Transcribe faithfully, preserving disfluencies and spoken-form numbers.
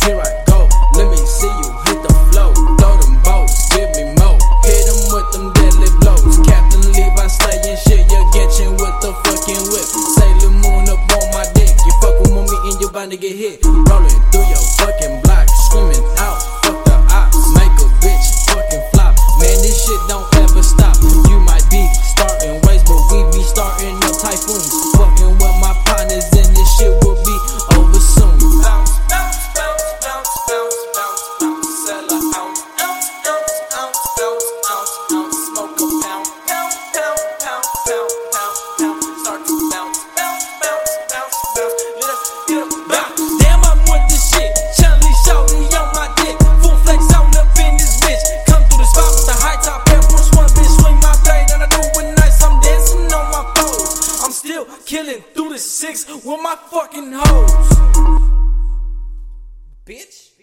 here I go. Let me see you hit the flow. Throw them bows, give me more. Hit them with them deadly blows. Captain Levi slaying shit, you're getting with the fucking whip. Sailor Moon up on my dick. You fucking with me and you're bound to get hit. Rolling through your fucking block, screaming out, fuck the ops. Make a bitch fucking flop. Man, this shit don't ever stop. You might be starting waves, but we be starting up typhoons. Fucking with my partners and this shit will be over soon. Bounce, bounce, bounce, bounce, bounce, bounce, bounce. Sell a ounce, ounce, ounce, ounce, ounce, ounce, ounce. Smoke a pound, pound, pound, pound, pound, pound, pound. Start to bounce, bounce, bounce, bounce, bounce. Get up, get up, bounce. Damn, I'm with this shit. Chun-Li shorty on my dick. Full flex on up in this bitch. Come through the spot with the high top Air Force One, bitch. Swing my blade and I do it nice. I'm dancing on my foes. I'm still killing through the six with my fucking hoes. Bitch.